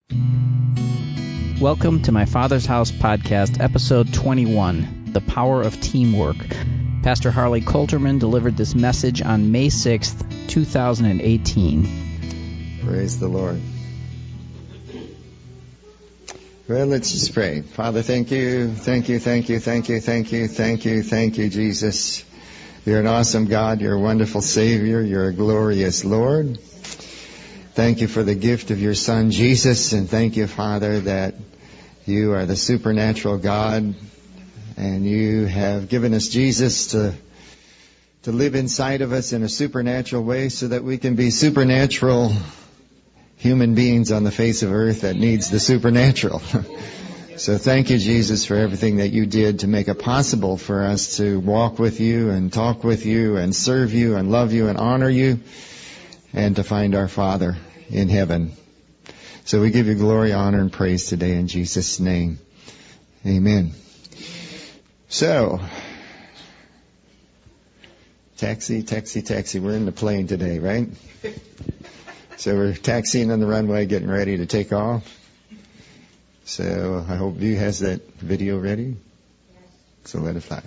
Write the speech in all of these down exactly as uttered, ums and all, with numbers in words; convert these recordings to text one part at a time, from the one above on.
Welcome to my Father's House podcast, episode twenty-one, The Power of Teamwork. Pastor Harley Coulterman delivered this message on May sixth, two thousand eighteen. Praise the Lord. Well, let's just pray. Father, thank you, thank you, thank you, thank you, thank you, thank you, thank you, Jesus. You're an awesome God. You're a wonderful Savior. You're a glorious Lord. Thank you for the gift of your Son, Jesus, and thank you, Father, that you are the supernatural God, and you have given us Jesus to to live inside of us in a supernatural way so that we can be supernatural human beings on the face of earth that needs the supernatural. So thank you, Jesus, for everything that you did to make it possible for us to walk with you and talk with you and serve you and love you and honor you, and to find our Father in heaven. So we give you glory, honor, and praise today in Jesus' name. Amen. So, taxi, taxi, taxi. We're in the plane today, right? So we're taxiing on the runway, getting ready to take off. So I hope View has that video ready. So let it fly.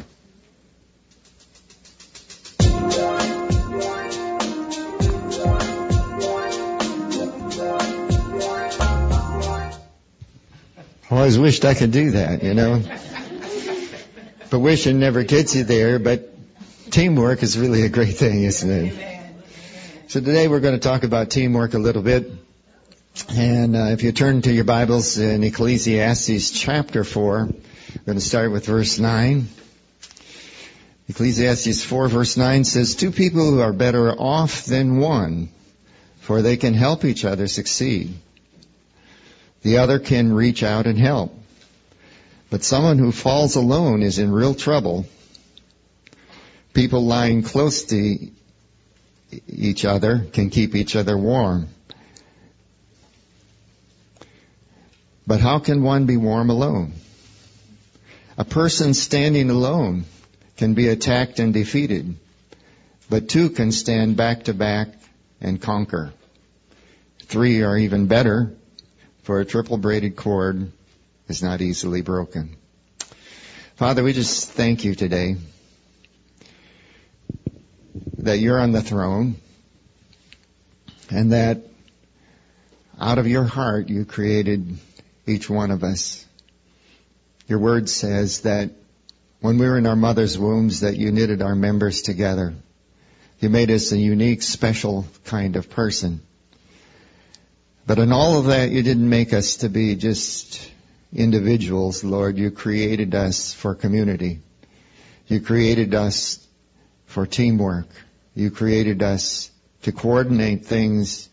I always wished I could do that, you know. But wishing never gets you there, but teamwork is really a great thing, isn't it? So today we're going to talk about teamwork a little bit. And uh, if you turn to your Bibles in Ecclesiastes chapter four, we're going to start with verse nine. Ecclesiastes four verse nine says, "Two people who are better off than one, for they can help each other succeed. The other can reach out and help. But someone who falls alone is in real trouble. People lying close to each other can keep each other warm. But how can one be warm alone? A person standing alone can be attacked and defeated, but two can stand back to back and conquer. Three are even better, for a triple braided cord is not easily broken." Father, we just thank you today that you're on the throne, and that out of your heart you created each one of us. Your word says that when we were in our mother's wombs that you knitted our members together. You made us a unique, special kind of person. But in all of that, you didn't make us to be just individuals, Lord. You created us for community. You created us for teamwork. You created us to coordinate things,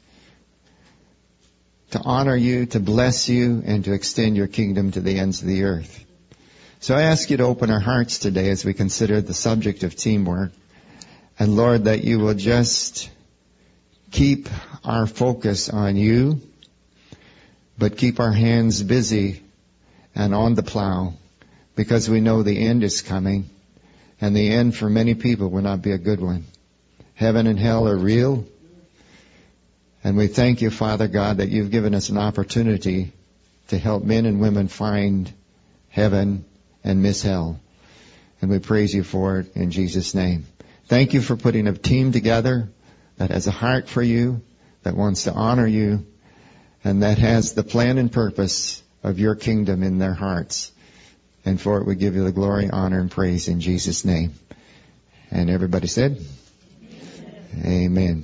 to honor you, to bless you, and to extend your kingdom to the ends of the earth. So I ask you to open our hearts today as we consider the subject of teamwork. And Lord, that you will just keep our focus on you, but keep our hands busy and on the plow, because we know the end is coming, and the end for many people will not be a good one. Heaven and hell are real, and we thank you, Father God, that you've given us an opportunity to help men and women find heaven and miss hell. And we praise you for it in Jesus' name. Thank you for putting a team together that has a heart for you, that wants to honor you, and that has the plan and purpose of your kingdom in their hearts. And for it we give you the glory, honor, and praise in Jesus' name. And everybody said, Amen. Amen.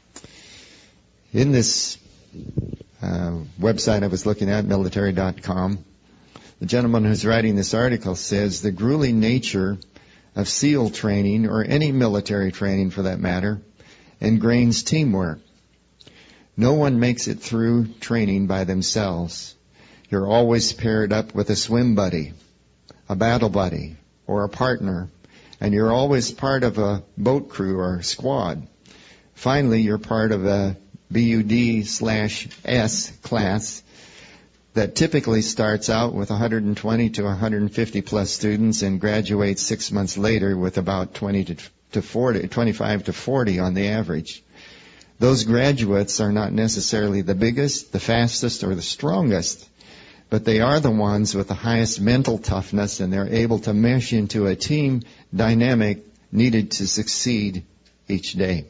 In this uh, website I was looking at, military dot com, the gentleman who's writing this article says the grueling nature of SEAL training, or any military training for that matter, ingrains teamwork. No one makes it through training by themselves. You're always paired up with a swim buddy, a battle buddy, or a partner, and you're always part of a boat crew or squad. Finally, you're part of a B U D slash S class that typically starts out with one hundred twenty to one hundred fifty plus students and graduates six months later with about twenty to forty, twenty-five to forty on the average. those graduates are not necessarily the biggest, the fastest, or the strongest, but they are the ones with the highest mental toughness, and they're able to mesh into a team dynamic needed to succeed each day.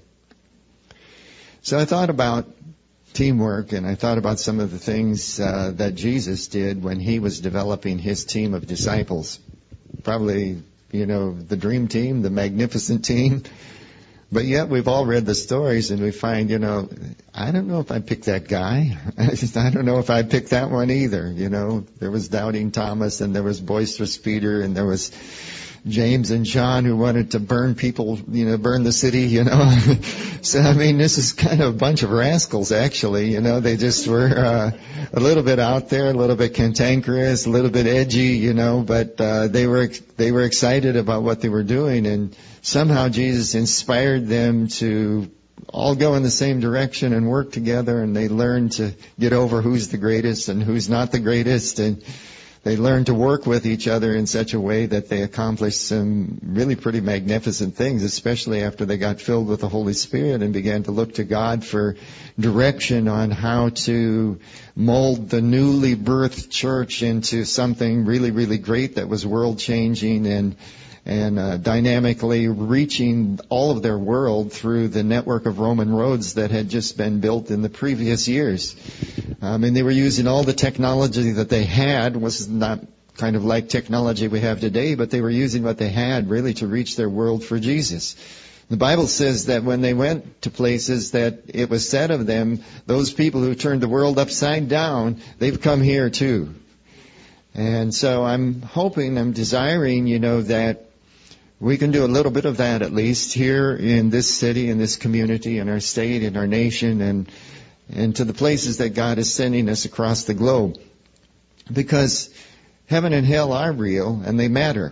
So I thought about teamwork, and I thought about some of the things uh, that Jesus did when he was developing his team of disciples. Probably, you know, the dream team, the magnificent team. But yet we've all read the stories and we find, you know, I don't know if I picked that guy. I don't know if I picked that one either. You know, there was Doubting Thomas, and there was Boisterous Peter, and there was James and John who wanted to burn people, you know, burn the city, you know. So, I mean, this is kind of a bunch of rascals, actually. You know, they just were uh, a little bit out there, a little bit cantankerous, a little bit edgy, you know, but uh, they were they were excited about what they were doing, and somehow Jesus inspired them to all go in the same direction and work together, and they learned to get over who's the greatest and who's not the greatest, and they learned to work with each other in such a way that they accomplished some really pretty magnificent things, especially after they got filled with the Holy Spirit and began to look to God for direction on how to mold the newly birthed church into something really, really great that was world-changing and and uh, dynamically reaching all of their world through the network of Roman roads that had just been built in the previous years. I mean, they were using all the technology that they had. It was not kind of like technology we have today, but they were using what they had really to reach their world for Jesus. The Bible says that when they went to places that it was said of them, those people who turned the world upside down, they've come here too. And so I'm hoping, I'm desiring, you know, that we can do a little bit of that at least here in this city, in this community, in our state, in our nation, and and to the places that God is sending us across the globe. Because heaven and hell are real, and they matter.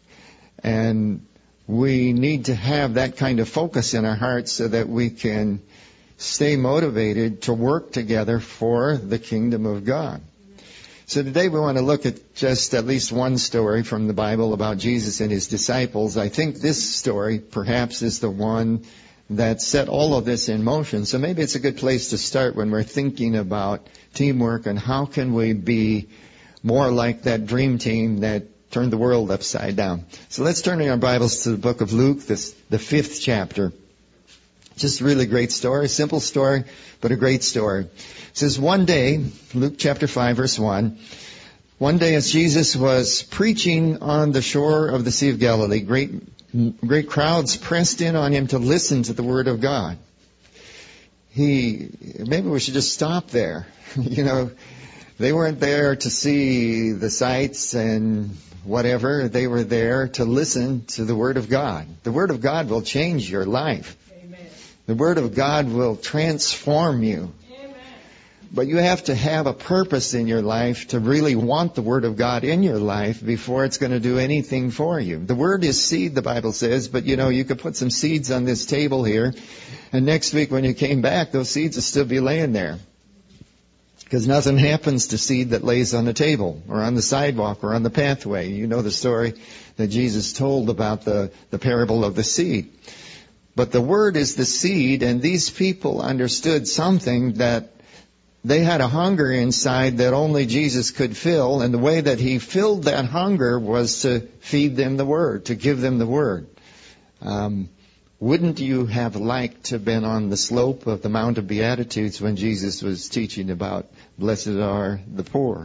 And we need to have that kind of focus in our hearts so that we can stay motivated to work together for the kingdom of God. So today we want to look at just at least one story from the Bible about Jesus and his disciples. I think this story perhaps is the one that set all of this in motion. So maybe it's a good place to start when we're thinking about teamwork and how can we be more like that dream team that turned the world upside down. So let's turn in our Bibles to the book of Luke, this, the fifth chapter. Just a really great story, simple story, but a great story. It says, one day, Luke chapter five, verse one, one day as Jesus was preaching on the shore of the Sea of Galilee, great, great crowds pressed in on him to listen to the word of God. He, maybe we should just stop there. You know, they weren't there to see the sights and whatever. They were there to listen to the word of God. The word of God will change your life. Amen. The word of God will transform you. But you have to have a purpose in your life to really want the Word of God in your life before it's going to do anything for you. The Word is seed, the Bible says, but you know, you could put some seeds on this table here, and next week when you came back, those seeds will still be laying there. Because nothing happens to seed that lays on the table, or on the sidewalk, or on the pathway. You know the story that Jesus told about the, the parable of the seed. But the Word is the seed, and these people understood something that they had a hunger inside that only Jesus could fill, and the way that he filled that hunger was to feed them the Word, to give them the Word. Um, wouldn't you have liked to have been on the slope of the Mount of Beatitudes when Jesus was teaching about blessed are the poor,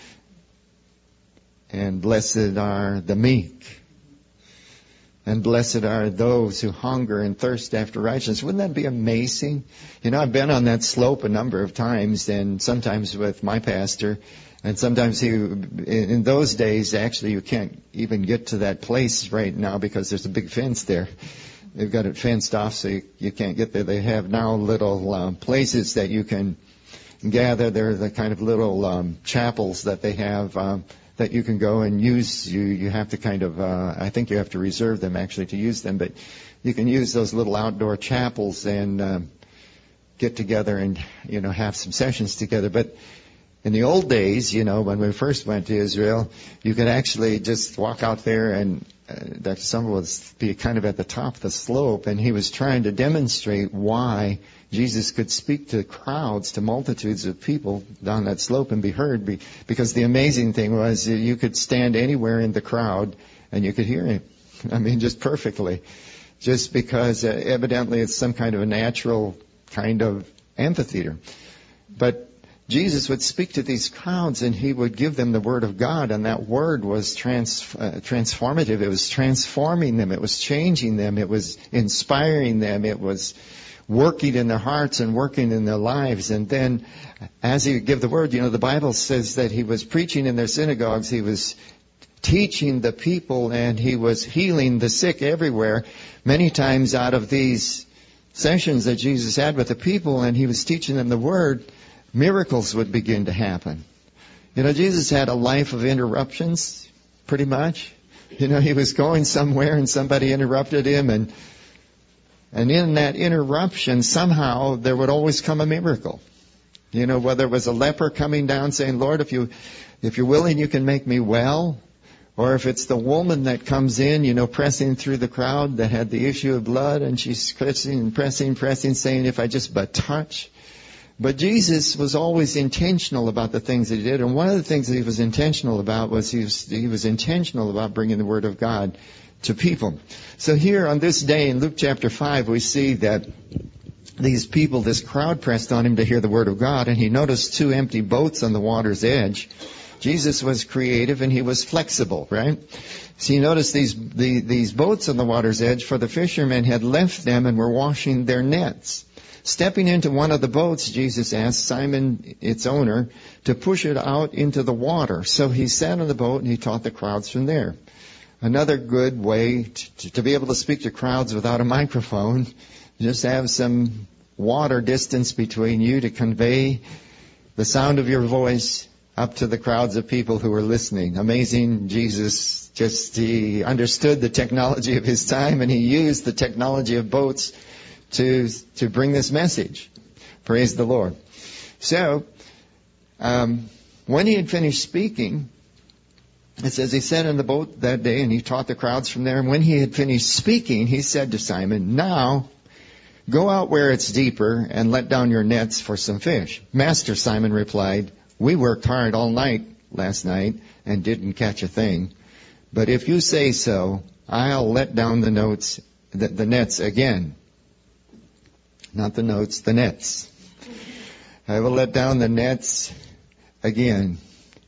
and blessed are the meek, and blessed are those who hunger and thirst after righteousness? Wouldn't that be amazing? You know, I've been on that slope a number of times, and sometimes with my pastor, and sometimes he, in those days, actually, you can't even get to that place right now because there's a big fence there. They've got it fenced off, so you, you can't get there. They have now little um, places that you can gather. They're the kind of little um, chapels that they have um, that you can go and use. You you have to kind of, uh, I think you have to reserve them actually to use them, but you can use those little outdoor chapels and um, get together and, you know, have some sessions together. But In the old days, you know, when we first went to Israel, you could actually just walk out there and uh, Doctor Summer was be kind of at the top of the slope, and he was trying to demonstrate why Jesus could speak to crowds, to multitudes of people down that slope and be heard. Be, because the amazing thing was you could stand anywhere in the crowd and you could hear him. I mean, just perfectly. Just because uh, evidently it's some kind of a natural kind of amphitheater. But Jesus would speak to these crowds and he would give them the Word of God, and that Word was trans, uh, transformative. It was transforming them. It was changing them. It was inspiring them. It was working in their hearts and working in their lives. And then as he would give the Word, you know, the Bible says that he was preaching in their synagogues. He was teaching the people, and he was healing the sick everywhere. Many times out of these sessions that Jesus had with the people and he was teaching them the Word, miracles would begin to happen. You know, Jesus had a life of interruptions, pretty much. You know, he was going somewhere and somebody interrupted him, and and in that interruption, somehow there would always come a miracle. You know, whether it was a leper coming down saying, Lord, if you if you're willing, you can make me well. Or if it's the woman that comes in, you know, pressing through the crowd that had the issue of blood, and she's pressing and pressing, pressing, saying, if I just but touch. But Jesus was always intentional about the things that he did. And one of the things that he was intentional about was he was, he was intentional about bringing the Word of God to people. So here on this day in Luke chapter five, we see that these people, this crowd pressed on him to hear the Word of God, and he noticed two empty boats on the water's edge. Jesus was creative and he was flexible, right? So you notice these the, these boats on the water's edge, for the fishermen had left them and were washing their nets. Stepping into one of the boats, Jesus asked Simon, its owner, to push it out into the water. So he sat on the boat and he taught the crowds from there. Another good way to, to be able to speak to crowds without a microphone, just have some water distance between you to convey the sound of your voice up to the crowds of people who were listening. Amazing. Jesus just, he understood the technology of his time, and he used the technology of boats to to bring this message. Praise the Lord. So, um, when he had finished speaking, it says he sat in the boat that day and he taught the crowds from there. And when he had finished speaking, he said to Simon, now go out where it's deeper and let down your nets for some fish. Master, Simon replied, we worked hard all night last night and didn't catch a thing. But if you say so, I'll let down the notes, the, the nets again. Not the notes, the nets. I will let down the nets again.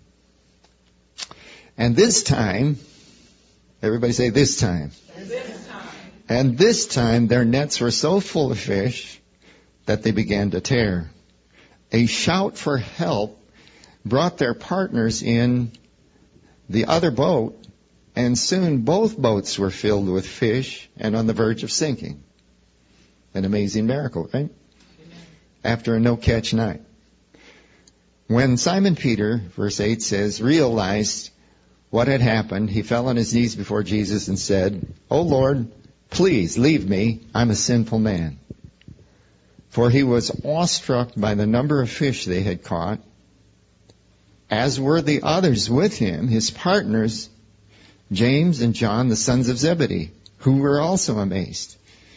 And this time, everybody say this time. This time. And this time their nets were so full of fish that they began to tear. A shout for help brought their partners in the other boat, and soon both boats were filled with fish and on the verge of sinking. An amazing miracle, right? Amen. After a no-catch night. When Simon Peter, verse eight says, realized what had happened, he fell on his knees before Jesus and said, "O Lord, please leave me. I'm a sinful man." For he was awestruck by the number of fish they had caught, as were the others with him, his partners, James and John, the sons of Zebedee, who were also amazed.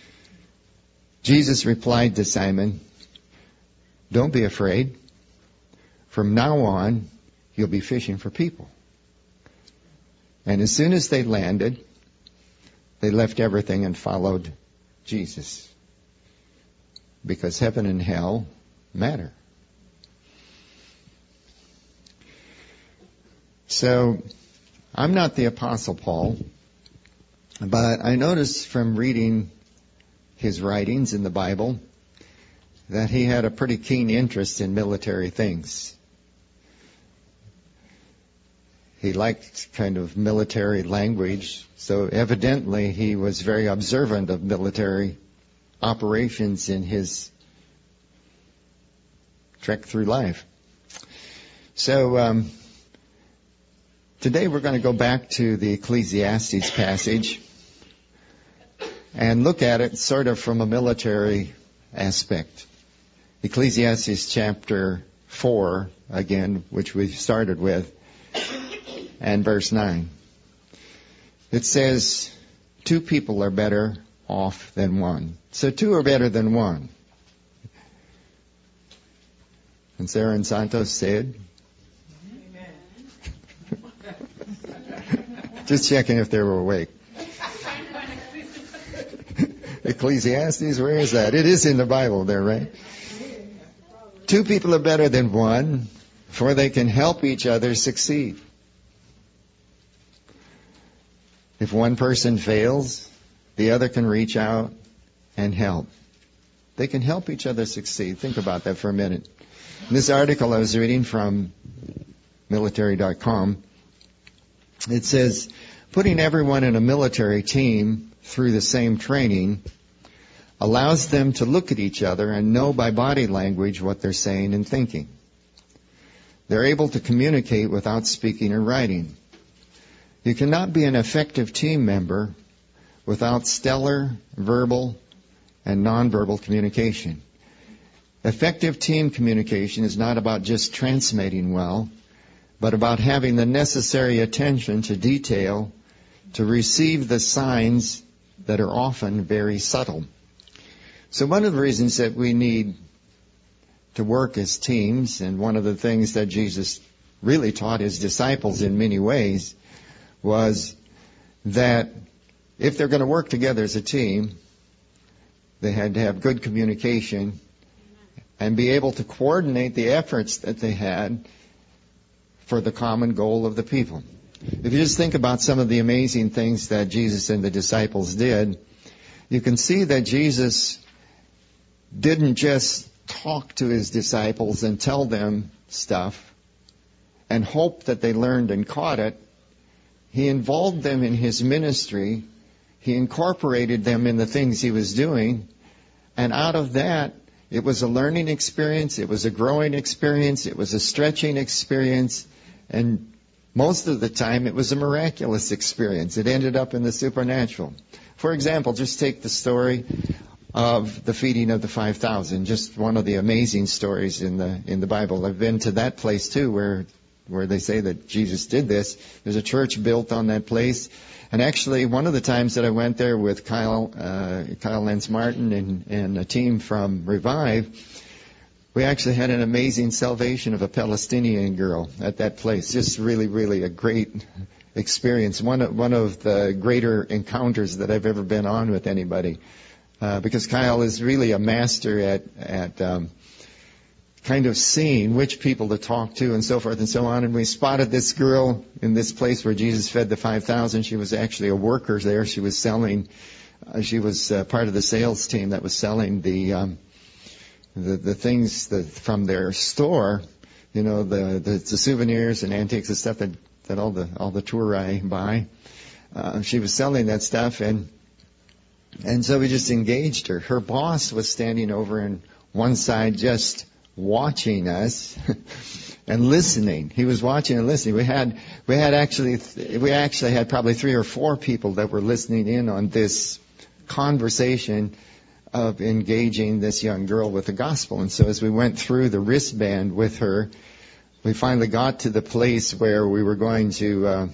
Jesus replied to Simon, "Don't be afraid. From now on, you'll be fishing for people." And as soon as they landed, they left everything and followed Jesus. Because heaven and hell matter. So, I'm not the Apostle Paul, but I noticed from reading his writings in the Bible that he had a pretty keen interest in military things. He liked kind of military language, so evidently he was very observant of military operations in his trek through life. So, um, today we're going to go back to the Ecclesiastes passage and look at it sort of from a military aspect. Ecclesiastes chapter four, again, which we started with, and verse nine. It says, two people are better off than one. So two are better than one. And Sarah and Santos said, Amen. Just checking if they were awake. Ecclesiastes, where is that? It is in the Bible there, right? Two people are better than one, for they can help each other succeed. If one person fails, the other can reach out and help. They can help each other succeed. Think about that for a minute. In this article I was reading from military dot com, it says, putting everyone in a military team through the same training allows them to look at each other and know by body language what they're saying and thinking. They're able to communicate without speaking or writing. You cannot be an effective team member without stellar verbal and nonverbal communication. Effective team communication is not about just transmitting well, but about having the necessary attention to detail to receive the signs that are often very subtle. So one of the reasons that we need to work as teams, and one of the things that Jesus really taught his disciples in many ways, was that if they're going to work together as a team, they had to have good communication and be able to coordinate the efforts that they had for the common goal of the people. If you just think about some of the amazing things that Jesus and the disciples did, you can see that Jesus didn't just talk to his disciples and tell them stuff and hope that they learned and caught it. He involved them in his ministry. He incorporated them in the things he was doing. And out of that, it was a learning experience. It was a growing experience. It was a stretching experience. And most of the time, it was a miraculous experience. It ended up in the supernatural. For example, just take the story of the feeding of the five thousand. Just one of the amazing stories in the in the Bible. I've been to that place too, where where they say that Jesus did this. There's a church built on that place. And actually, one of the times that I went there with Kyle, uh, Kyle Lance Martin and, and a team from Revive, we actually had an amazing salvation of a Palestinian girl at that place. Just really, really a great experience. One of, one of the greater encounters that I've ever been on with anybody. Uh, because Kyle is really a master at, at, um, kind of seeing which people to talk to and so forth and so on. And we spotted this girl in this place where Jesus fed the five thousand. She was actually a worker there. She was selling, uh, she was uh, part of the sales team that was selling the, um, the, the things that from their store, you know, the, the, the souvenirs and antiques and stuff that, that all the, all the tourists buy. Uh, she was selling that stuff, and, and so we just engaged her. Her boss was standing over on one side just watching us and listening. He was watching and listening. We had, we had actually, we actually had probably three or four people that were listening in on this conversation of engaging this young girl with the gospel. And so as we went through the wristband with her, we finally got to the place where we were going to uh,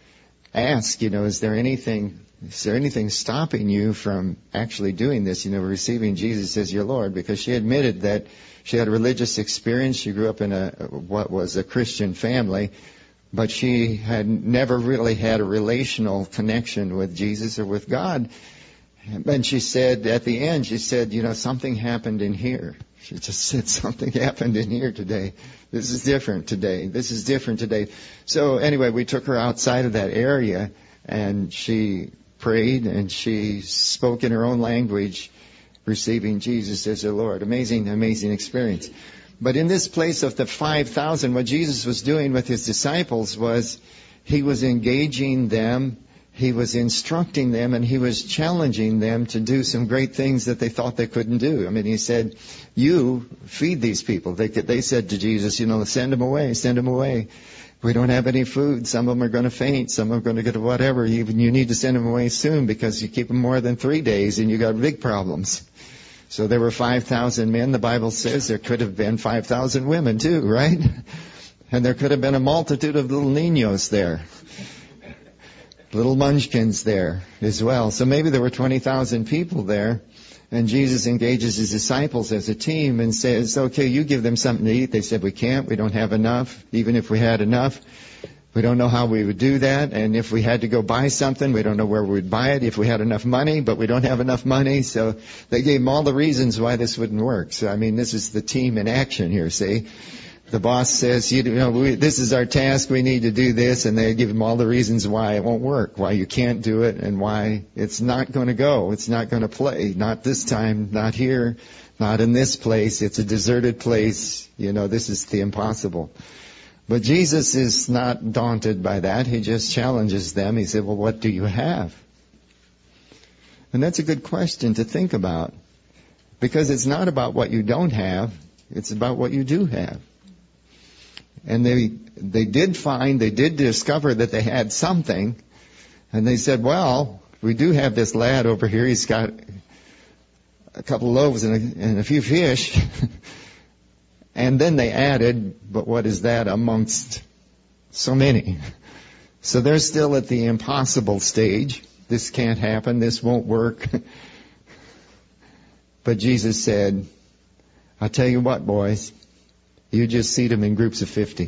ask, you know, is there anything, is there anything stopping you from actually doing this, you know, receiving Jesus as your Lord? Because she admitted that she had a religious experience. She grew up in a what was a Christian family, but she had never really had a relational connection with Jesus or with God. And she said, at the end, she said, you know, something happened in here. She just said, something happened in here today. This is different today. This is different today. So anyway, we took her outside of that area, and she prayed, and she spoke in her own language, receiving Jesus as her Lord. Amazing, amazing experience. But in this place of the five thousand, what Jesus was doing with his disciples was he was engaging them, he was instructing them, and he was challenging them to do some great things that they thought they couldn't do. I mean, he said, you feed these people. They, they said to Jesus, you know, send them away, send them away. We don't have any food. Some of them are going to faint. Some are going to get whatever. Even you need to send them away soon because you keep them more than three days and you got big problems. So there were five thousand men. The Bible says there could have been five thousand women too, right? And there could have been a multitude of little niños there. Little munchkins there as well. So maybe there were twenty thousand people there. And Jesus engages his disciples as a team and says, okay, you give them something to eat. They said, we can't. We don't have enough. Even if we had enough, we don't know how we would do that. And if we had to go buy something, we don't know where we would buy it. If we had enough money, but we don't have enough money. So they gave them all the reasons why this wouldn't work. So, I mean, this is the team in action here, see? The boss says, you know, we, this is our task, we need to do this, and they give them all the reasons why it won't work, why you can't do it, and why it's not going to go, it's not going to play, not this time, not here, not in this place, it's a deserted place, you know, this is the impossible. But Jesus is not daunted by that, he just challenges them. He said, well, what do you have? And that's a good question to think about, because it's not about what you don't have, it's about what you do have. And they they did find, they did discover that they had something. And they said, well, we do have this lad over here. He's got a couple of loaves and a, and a few fish. And then they added, but what is that amongst so many? So they're still at the impossible stage. This can't happen. This won't work. But Jesus said, I'll tell you what, boys. You just seat them in groups of fifty.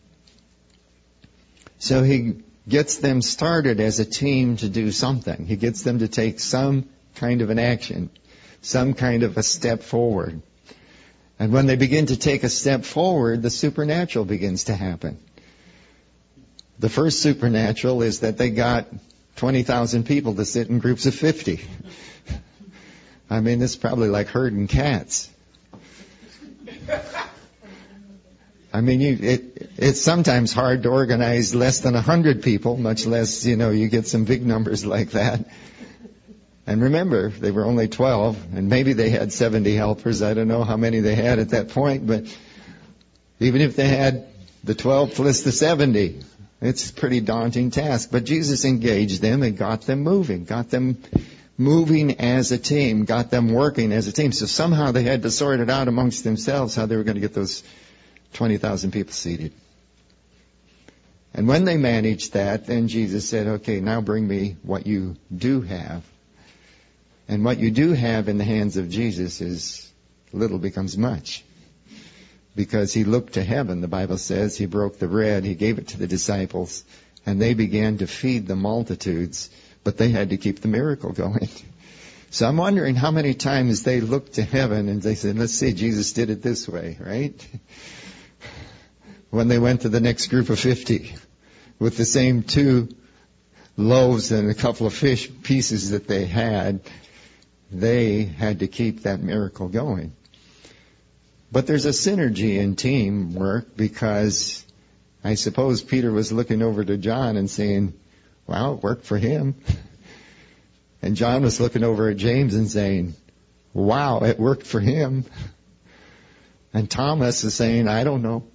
So he gets them started as a team to do something. He gets them to take some kind of an action, some kind of a step forward. And when they begin to take a step forward, the supernatural begins to happen. The first supernatural is that they got twenty thousand people to sit in groups of fifty. I mean, it's probably like herding cats. I mean, you, it, it's sometimes hard to organize less than a hundred people, much less, you know, you get some big numbers like that. And remember, they were only twelve, and maybe they had seventy helpers. I don't know how many they had at that point, but even if they had the twelve plus the seventy, it's a pretty daunting task. But Jesus engaged them and got them moving, got them moving as a team, got them working as a team. So somehow they had to sort it out amongst themselves how they were going to get those twenty thousand people seated. And when they managed that, then Jesus said, okay, now bring me what you do have. And what you do have in the hands of Jesus is little becomes much. Because he looked to heaven, the Bible says, he broke the bread, he gave it to the disciples, and they began to feed the multitudes, but they had to keep the miracle going. So I'm wondering how many times they looked to heaven and they said, let's see, Jesus did it this way, right? When they went to the next group of fifty with the same two loaves and a couple of fish pieces that they had, they had to keep that miracle going. But there's a synergy in teamwork, because I suppose Peter was looking over to John and saying, wow, it worked for him. And John was looking over at James and saying, wow, it worked for him. And Thomas is saying, I don't know.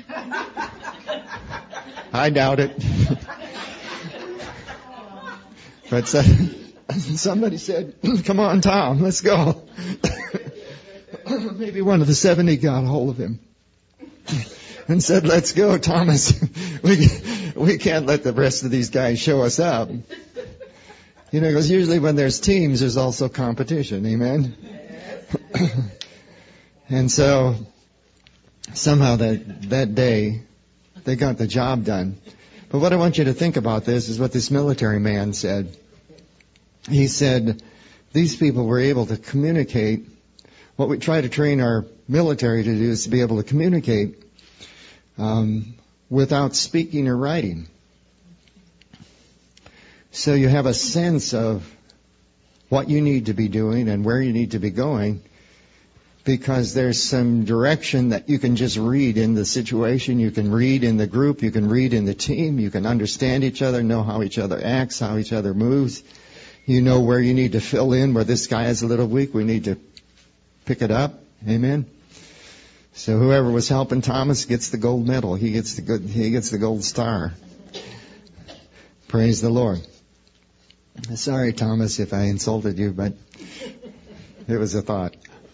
I doubt it. But so, somebody said, come on, Tom, let's go. Maybe one of the seventy got a hold of him and said, let's go, Thomas. We, we can't let the rest of these guys show us up. You know, because usually when there's teams, there's also competition. Amen? And so somehow that, that day, they got the job done. But what I want you to think about this is what this military man said. He said, these people were able to communicate. What we try to train our military to do is to be able to communicate um, without speaking or writing. So you have a sense of what you need to be doing and where you need to be going, because there's some direction that you can just read in the situation, you can read in the group, you can read in the team, you can understand each other, know how each other acts, how each other moves. You know where you need to fill in, where this guy is a little weak, we need to pick it up. Amen. So whoever was helping Thomas gets the gold medal. He gets the good, he gets the gold star. Praise the Lord. Sorry, Thomas, if I insulted you, but it was a thought.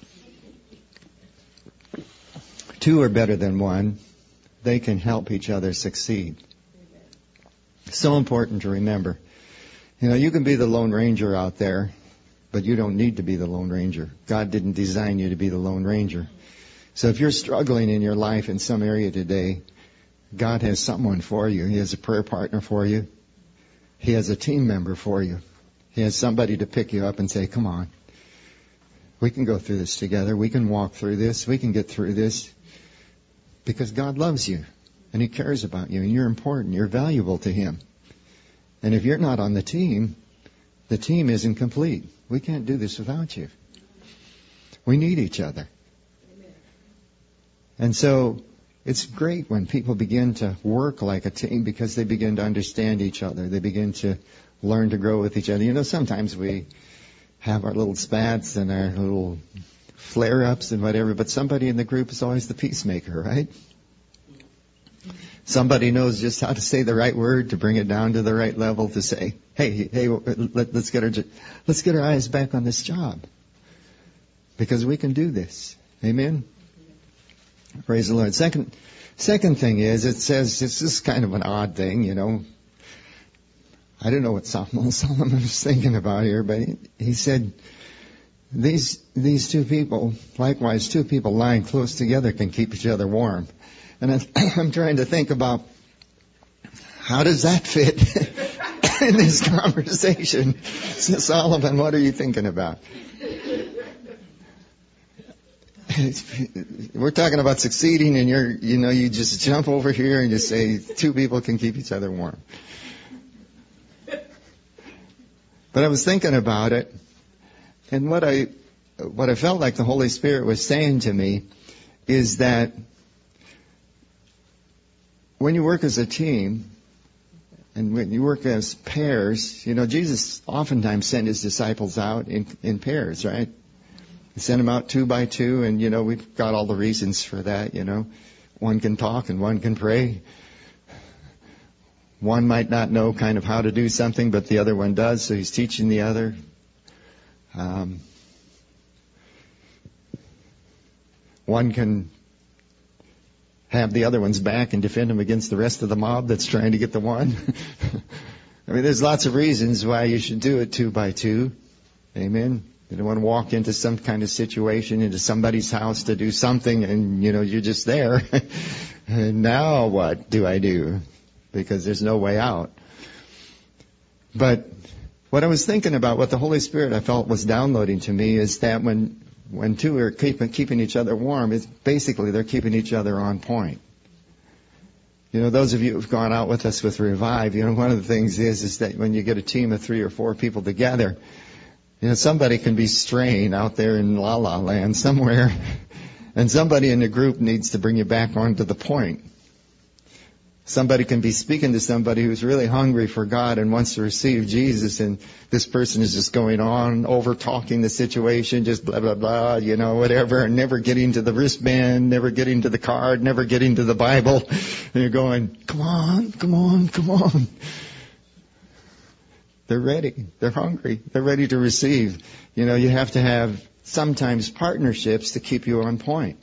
two are better than one. They can help each other succeed. So important to remember. You know, you can be the Lone Ranger out there, but you don't need to be the Lone Ranger. God didn't design you to be the Lone Ranger. So if you're struggling in your life in some area today, God has someone for you. He has a prayer partner for you. He has a team member for you. He has somebody to pick you up and say, come on. We can go through this together. We can walk through this. We can get through this. Because God loves you. And He cares about you. And you're important. You're valuable to Him. And if you're not on the team, the team isn't complete. We can't do this without you. We need each other. And so it's great when people begin to work like a team because they begin to understand each other. They begin to learn to grow with each other. You know, sometimes we have our little spats and our little flare-ups and whatever, but somebody in the group is always the peacemaker, right? Somebody knows just how to say the right word to bring it down to the right level to say, hey, hey, let, let's get our let's get our eyes back on this job because we can do this. Amen. Praise the Lord. Second, second thing is, it says, this is kind of an odd thing, you know. I don't know what Solomon, Solomon was thinking about here, but he, he said, these, these two people, likewise, two people lying close together can keep each other warm. And I, I'm trying to think about, how does that fit in this conversation? So Solomon, what are you thinking about? We're talking about succeeding, and you're, you know, you just jump over here and you say two people can keep each other warm. But I was thinking about it, and what I, what I felt like the Holy Spirit was saying to me is that when you work as a team, and when you work as pairs, you know, Jesus oftentimes sent His disciples out in, in pairs, right? He sent them out two by two, and, you know, we've got all the reasons for that, you know. One can talk and one can pray. One might not know kind of how to do something, but the other one does, so he's teaching the other. Um, one can have the other one's back and defend him against the rest of the mob that's trying to get the one. I mean, there's lots of reasons why you should do it two by two. Amen. You don't want to walk into some kind of situation, into somebody's house to do something, and, you know, you're just there. And now what do I do? Because there's no way out. But what I was thinking about, what the Holy Spirit I felt was downloading to me, is that when when two are keeping, keeping each other warm, it's basically they're keeping each other on point. You know, those of you who've gone out with us with Revive, you know, one of the things is, is that when you get a team of three or four people together, you know, somebody can be straying out there in La La Land somewhere, and somebody in the group needs to bring you back onto the point. Somebody can be speaking to somebody who's really hungry for God and wants to receive Jesus, and this person is just going on, over-talking the situation, just blah, blah, blah, you know, whatever, and never getting to the wristband, never getting to the card, never getting to the Bible. And you're going, come on, come on, come on. They're ready. They're hungry. They're ready to receive. You know, you have to have sometimes partnerships to keep you on point.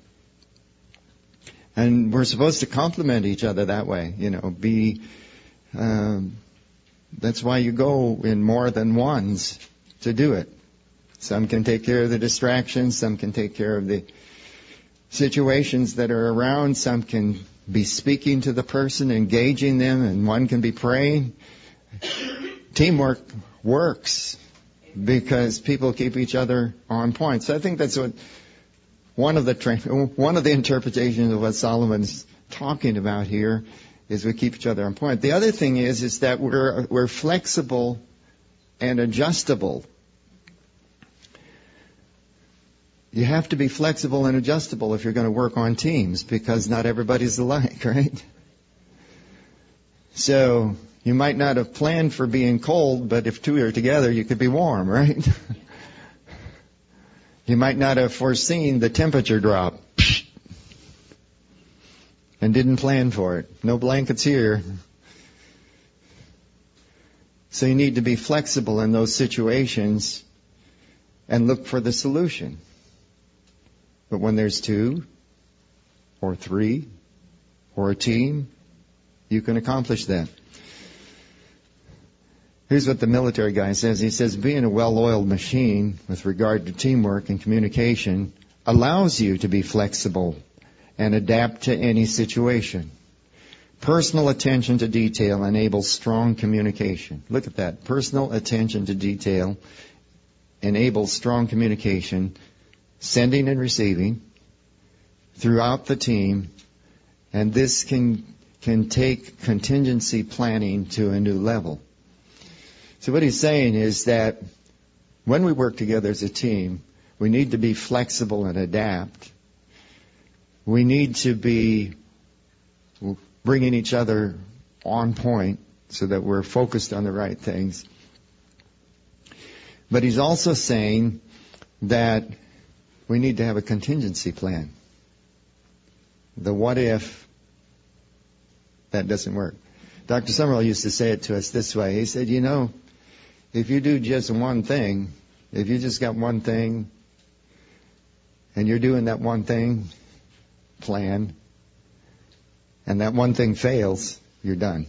And we're supposed to complement each other that way, you know, be, um, that's why you go in more than ones to do it. Some can take care of the distractions, some can take care of the situations that are around, some can be speaking to the person, engaging them, and one can be praying. Teamwork works because people keep each other on point. So I think that's what One of the one of the interpretations of what Solomon's talking about here is we keep each other on point. The other thing is is that we're we're flexible and adjustable. You have to be flexible and adjustable if you're going to work on teams, because not everybody's alike, right? So you might not have planned for being cold, but if two are together, you could be warm, right? You might not have foreseen the temperature drop and didn't plan for it. No blankets here. So you need to be flexible in those situations and look for the solution. But when there's two, or three or a team, you can accomplish that. Here's what the military guy says. He says, being a well-oiled machine with regard to teamwork and communication allows you to be flexible and adapt to any situation. Personal attention to detail enables strong communication. Look at that. Personal attention to detail enables strong communication, sending and receiving throughout the team, and this can can take contingency planning to a new level. So what he's saying is that when we work together as a team, we need to be flexible and adapt. We need to be bringing each other on point so that we're focused on the right things. But he's also saying that we need to have a contingency plan. The what if that doesn't work. Doctor Summerall used to say it to us this way. He said, you know, if you do just one thing, if you just got one thing and you're doing that one thing plan and that one thing fails, you're done.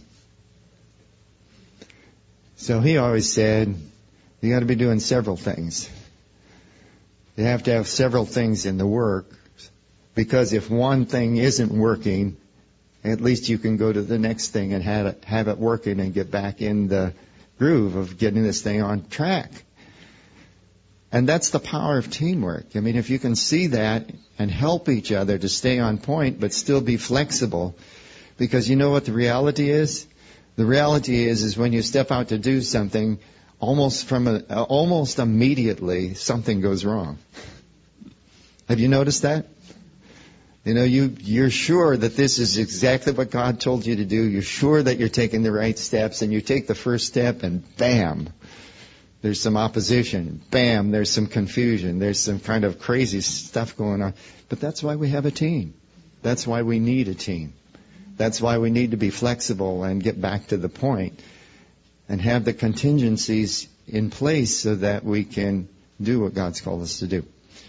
So he always said, you got to be doing several things. You have to have several things in the work, because if one thing isn't working, at least you can go to the next thing and have it, have it working and get back in the groove of getting this thing on track. And that's the power of teamwork. I mean, if you can see that and help each other to stay on point but still be flexible, because you know what the reality is? The reality is, is when you step out to do something, almost from a, uh, almost immediately something goes wrong. Have you noticed that? You know, you, you're sure that this is exactly what God told you to do. You're sure that you're taking the right steps, and you take the first step and bam, there's some opposition. Bam, there's some confusion. There's some kind of crazy stuff going on. But that's why we have a team. That's why we need a team. That's why we need to be flexible and get back to the point and have the contingencies in place so that we can do what God's called us to do.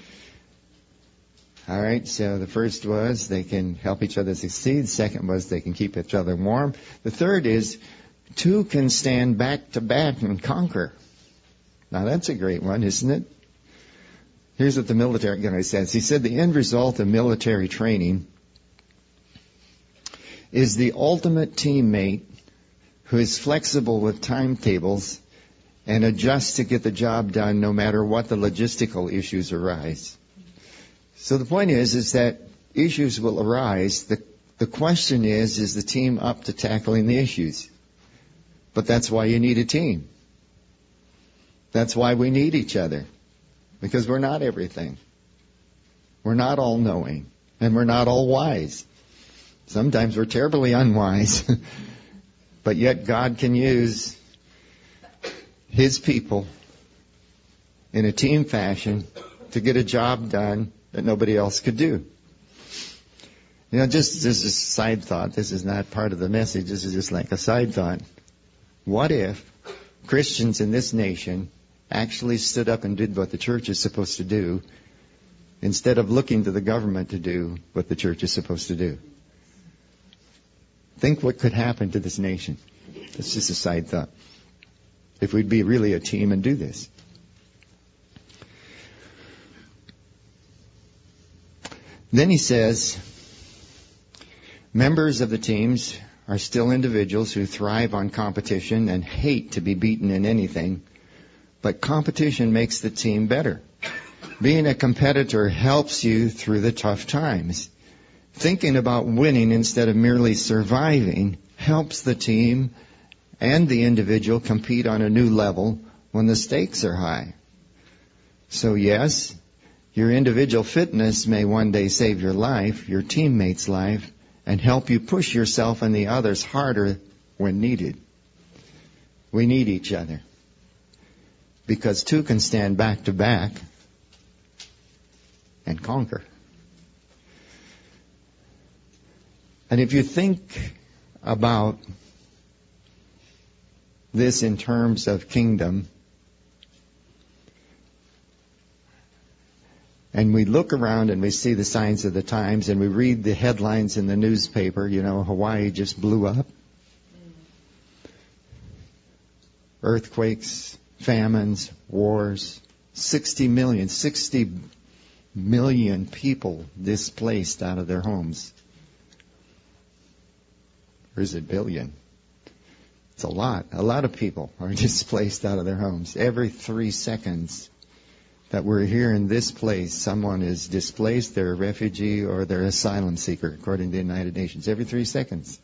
All right, so the first was they can help each other succeed. The second was they can keep each other warm. The third is two can stand back to back and conquer. Now that's a great one, isn't it? Here's what the military guy says. He said the end result of military training is the ultimate teammate who is flexible with timetables and adjusts to get the job done no matter what the logistical issues arise. So the point is, is that issues will arise. The, the question is, is the team up to tackling the issues? But that's why you need a team. That's why we need each other. Because we're not everything. We're not all knowing. And we're not all wise. Sometimes we're terribly unwise. But yet God can use His people in a team fashion to get a job done that nobody else could do. You know, just as a side thought, this is not part of the message, this is just like a side thought. What if Christians in this nation actually stood up and did what the church is supposed to do instead of looking to the government to do what the church is supposed to do? Think what could happen to this nation. It's just a side thought. If we'd be really a team and do this. Then he says, members of the teams are still individuals who thrive on competition and hate to be beaten in anything, but competition makes the team better. Being a competitor helps you through the tough times. Thinking about winning instead of merely surviving helps the team and the individual compete on a new level when the stakes are high. So yes, your individual fitness may one day save your life, your teammate's life, and help you push yourself and the others harder when needed. We need each other. Because two can stand back to back and conquer. And if you think about this in terms of kingdom, And we look around and we see the signs of the times, and we read the headlines in the newspaper, you know, Hawaii just blew up. Earthquakes, famines, wars, sixty million, sixty million people displaced out of their homes. Or is it billion? It's a lot. A lot of people are displaced out of their homes. Every three seconds that we're here in this place, someone is displaced, they're a refugee, or they're an asylum seeker, according to the United Nations. Every three seconds,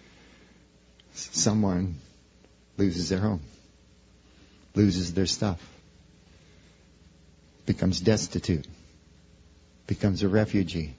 someone loses their home, loses their stuff, becomes destitute, becomes a refugee.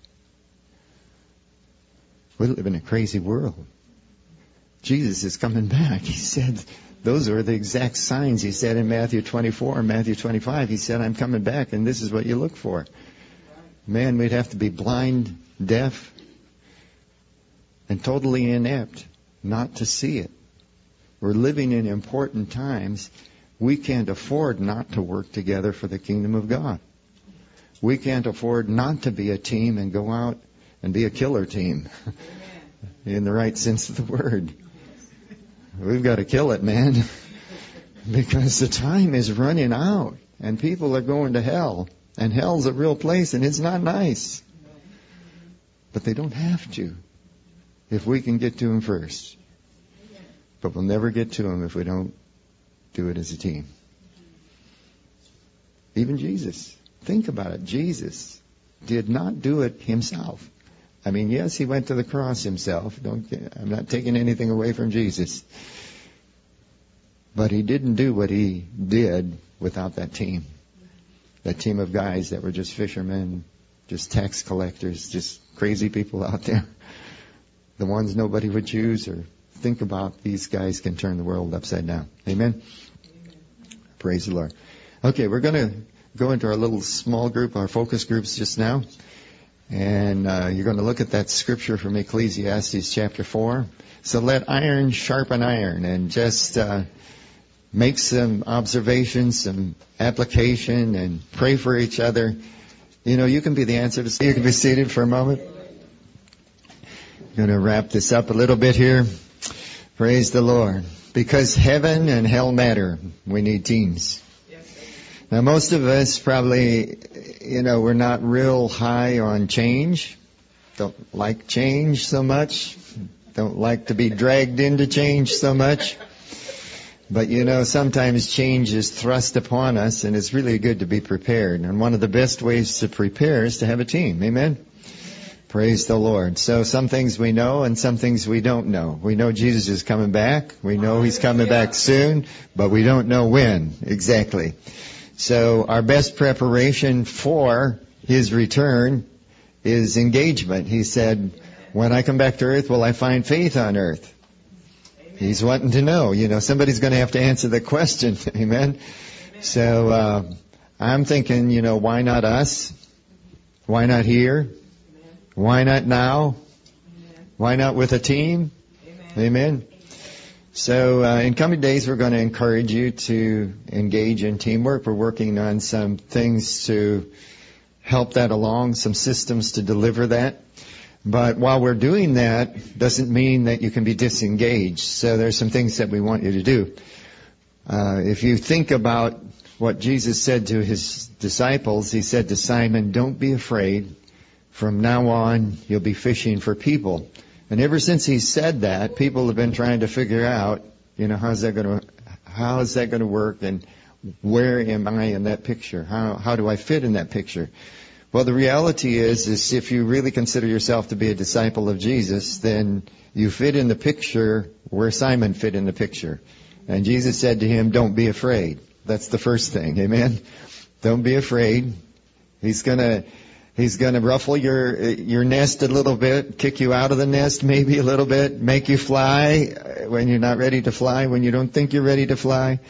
We live in a crazy world. Jesus is coming back. He said, those are the exact signs he said in Matthew twenty-four and Matthew twenty-five. He said, I'm coming back, and this is what you look for. Man, we'd have to be blind, deaf, and totally inept not to see it. We're living in important times. We can't afford not to work together for the kingdom of God. We can't afford not to be a team and go out and be a killer team in the right sense of the word. We've got to kill it, man, because the time is running out and people are going to hell, and hell's a real place and it's not nice. But they don't have to if we can get to them first. But we'll never get to them if we don't do it as a team. Even Jesus. Think about it. Jesus did not do it himself. I mean, yes, he went to the cross himself. Don't, I'm not taking anything away from Jesus. But he didn't do what he did without that team. That team of guys that were just fishermen, just tax collectors, just crazy people out there. The ones nobody would choose or think about. These guys can turn the world upside down. Amen? Amen. Praise the Lord. Okay, we're going to go into our little small group, our focus groups just now. And uh, you're going to look at that scripture from Ecclesiastes chapter four. So let iron sharpen iron, and just uh, make some observations, some application, and pray for each other. You know, you can be the answer to. You can be seated for a moment. I'm going to wrap this up a little bit here. Praise the Lord. Because heaven and hell matter, we need teams. Now, most of us probably, you know, we're not real high on change. Don't like change so much. Don't like to be dragged into change so much. But, you know, sometimes change is thrust upon us, and it's really good to be prepared. And one of the best ways to prepare is to have a team. Amen? Praise the Lord. So some things we know and some things we don't know. We know Jesus is coming back. We know he's coming back soon, but we don't know when exactly. So our best preparation for his return is engagement. He said, when I come back to earth, will I find faith on earth? Amen. He's wanting to know. You know, somebody's going to have to answer the question. Amen. Amen. So uh, I'm thinking, you know, why not us? Why not here? Amen. Why not now? Amen. Why not with a team? Amen. Amen. So uh, in coming days, we're going to encourage you to engage in teamwork. We're working on some things to help that along, some systems to deliver that. But while we're doing that, doesn't mean that you can be disengaged. So there's some things that we want you to do. Uh, if you think about what Jesus said to his disciples, he said to Simon, don't be afraid. From now on, you'll be fishing for people. And ever since he said that, people have been trying to figure out, you know, how's that going to, how is that going to work, and where am I in that picture? How how do I fit in that picture? Well, the reality is, is if you really consider yourself to be a disciple of Jesus, then you fit in the picture where Simon fit in the picture. And Jesus said to him, don't be afraid. That's the first thing. Amen? Don't be afraid. He's going to He's going to ruffle your your nest a little bit, kick you out of the nest maybe a little bit, make you fly when you're not ready to fly, when you don't think you're ready to fly.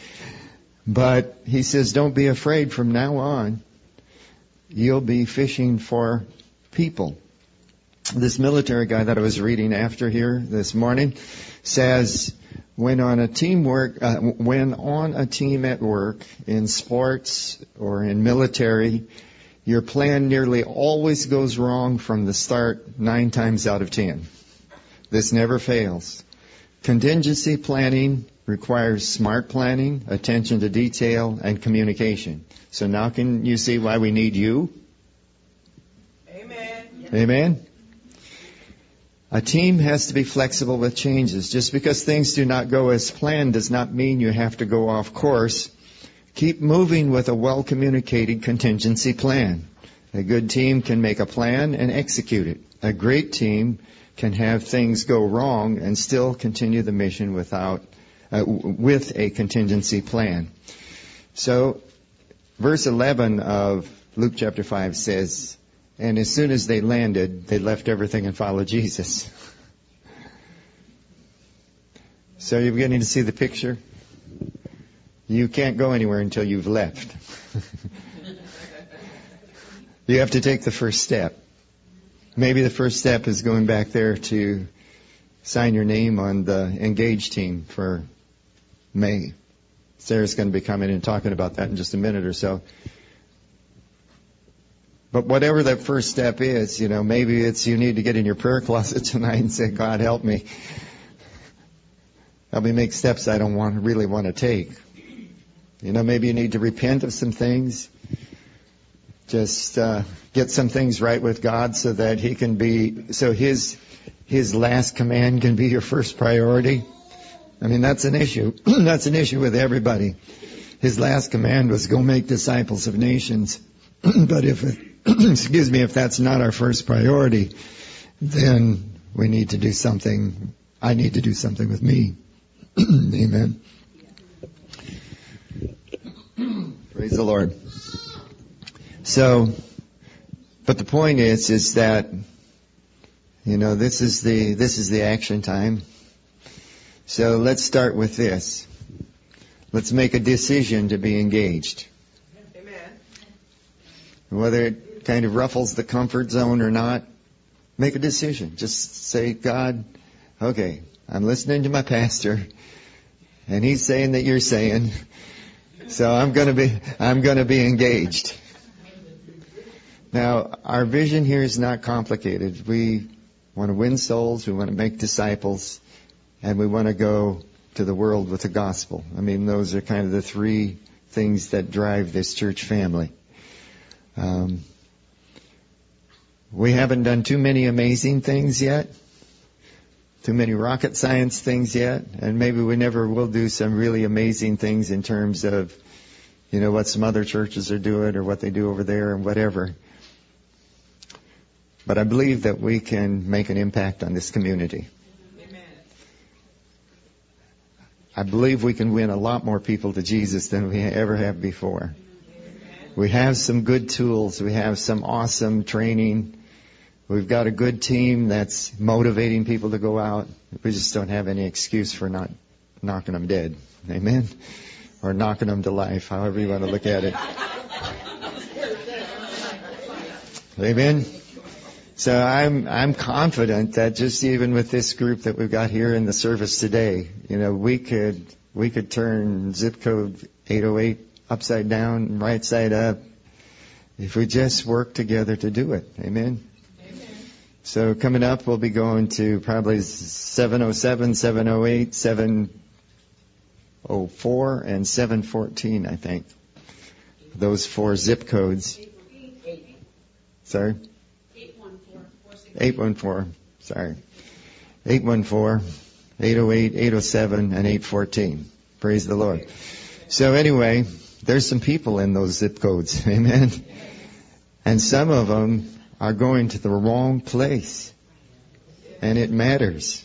But he says, don't be afraid. From now on, you'll be fishing for people. This military guy that I was reading after here this morning says, when on a teamwork, uh, when on a team at work, in sports or in military, Your plan nearly always goes wrong from the start, nine times out of ten. This never fails. Contingency planning requires smart planning, attention to detail, and communication. So now can you see why we need you? Amen. Amen? A team has to be flexible with changes. Just because things do not go as planned does not mean you have to go off course. Keep moving with a well-communicated contingency plan. A good team can make a plan and execute it. A great team can have things go wrong and still continue the mission without uh, with a contingency plan. So, verse eleven of Luke chapter five says, and as soon as they landed, they left everything and followed Jesus. So you're beginning to see the picture? You can't go anywhere until you've left. You have to take the first step. Maybe the first step is going back there to sign your name on the engaged team for May. Sarah's going to be coming and talking about that in just a minute or so. But whatever that first step is, you know, maybe it's you need to get in your prayer closet tonight and say, God, help me. Help me make steps I don't want really want to take. You know, maybe you need to repent of some things. Just uh, get some things right with God so that He can be, so His His last command can be your first priority. I mean, that's an issue. That's an issue with everybody. His last command was go make disciples of nations. But if it, excuse me, if that's not our first priority, then we need to do something. I need to do something with me. Amen. Praise the Lord. So, but the point is, is that, you know, this is the, this is the action time. So let's start with this. Let's make a decision to be engaged. Amen. Whether it kind of ruffles the comfort zone or not, make a decision. Just say, God, okay, I'm listening to my pastor, and he's saying that you're saying, so I'm going to be, I'm going to be engaged. Now, our vision here is not complicated. We want to win souls, we want to make disciples, and we want to go to the world with the gospel. I mean, those are kind of the three things that drive this church family. Um, we haven't done too many amazing things yet, too many rocket science things yet, and maybe we never will do some really amazing things in terms of, you know, what some other churches are doing or what they do over there and whatever. But I believe that we can make an impact on this community. Amen. I believe we can win a lot more people to Jesus than we ever have before. Amen. We have some good tools. We have some awesome training. We've got a good team that's motivating people to go out. We just don't have any excuse for not knocking them dead. Amen? Or knocking them to life, however you want to look at it. Amen? So I'm I'm confident that just even with this group that we've got here in the service today, you know, we could we could turn zip code eight oh eight upside down, right side up, if we just work together to do it. Amen. Amen. So coming up, we'll be going to probably seven oh seven, seven oh eight, seven oh four, and seven fourteen, I think. Those four zip codes. Sorry? eight one four, sorry. eight one four, eight oh eight, eight oh seven, and eight fourteen. Praise the Lord. So anyway, there's some people in those zip codes. Amen. And some of them are going to the wrong place. And it matters.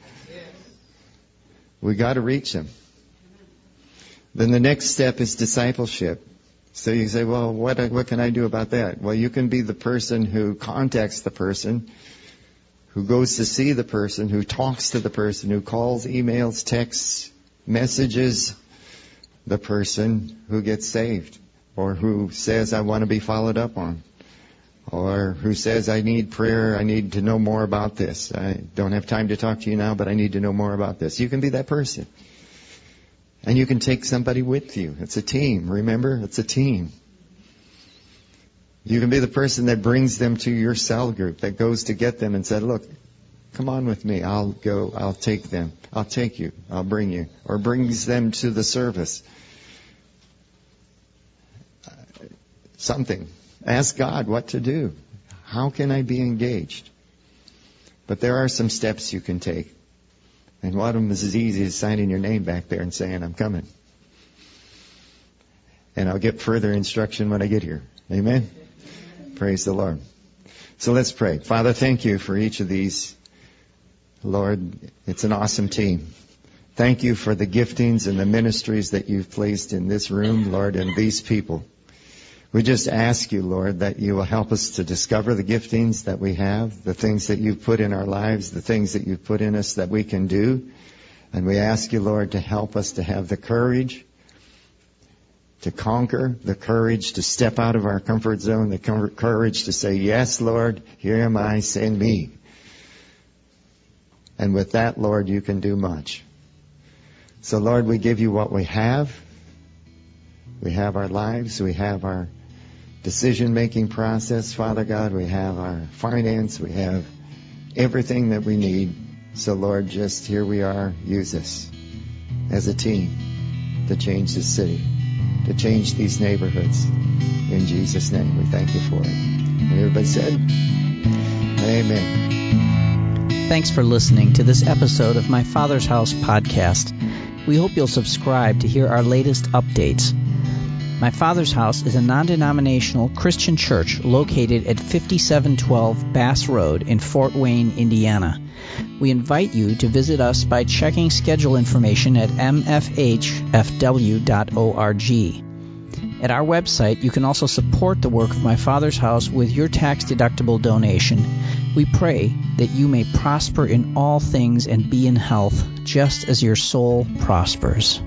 We got to reach them. Then the next step is discipleship. So you say, well, what what can I do about that? Well, you can be the person who contacts the person, who goes to see the person, who talks to the person, who calls, emails, texts, messages the person who gets saved, or who says, I want to be followed up on, or who says, I need prayer, I need to know more about this. I don't have time to talk to you now, but I need to know more about this. You can be that person. And you can take somebody with you. It's a team. Remember, it's a team. You can be the person that brings them to your cell group, that goes to get them and said, look, come on with me. I'll go. I'll take them. I'll take you. I'll bring you. Or brings them to the service. Something. Ask God what to do. How can I be engaged? But there are some steps you can take. And one of them is as easy as signing your name back there and saying, I'm coming. And I'll get further instruction when I get here. Amen? Praise the Lord. So let's pray. Father, thank you for each of these. Lord, it's an awesome team. Thank you for the giftings and the ministries that you've placed in this room, Lord, and these people. We just ask you, Lord, that you will help us to discover the giftings that we have, the things that you've put in our lives, the things that you've put in us that we can do. And we ask you, Lord, to help us to have the courage to conquer, the courage to step out of our comfort zone, the courage to say, yes, Lord, here am I, send me. And with that, Lord, you can do much. So, Lord, we give you what we have. We have our lives. We have our decision-making process, Father God. We have our finance. We have everything that we need. So, Lord, just here we are. Use us as a team to change this city, to change these neighborhoods. In Jesus' name, we thank you for it. And everybody said, amen. Thanks for listening to this episode of My Father's House podcast. We hope you'll subscribe to hear our latest updates. My Father's House is a non-denominational Christian church located at fifty-seven twelve Bass Road in Fort Wayne, Indiana. We invite you to visit us by checking schedule information at m f h f w dot org. At our website, you can also support the work of My Father's House with your tax-deductible donation. We pray that you may prosper in all things and be in health, just as your soul prospers.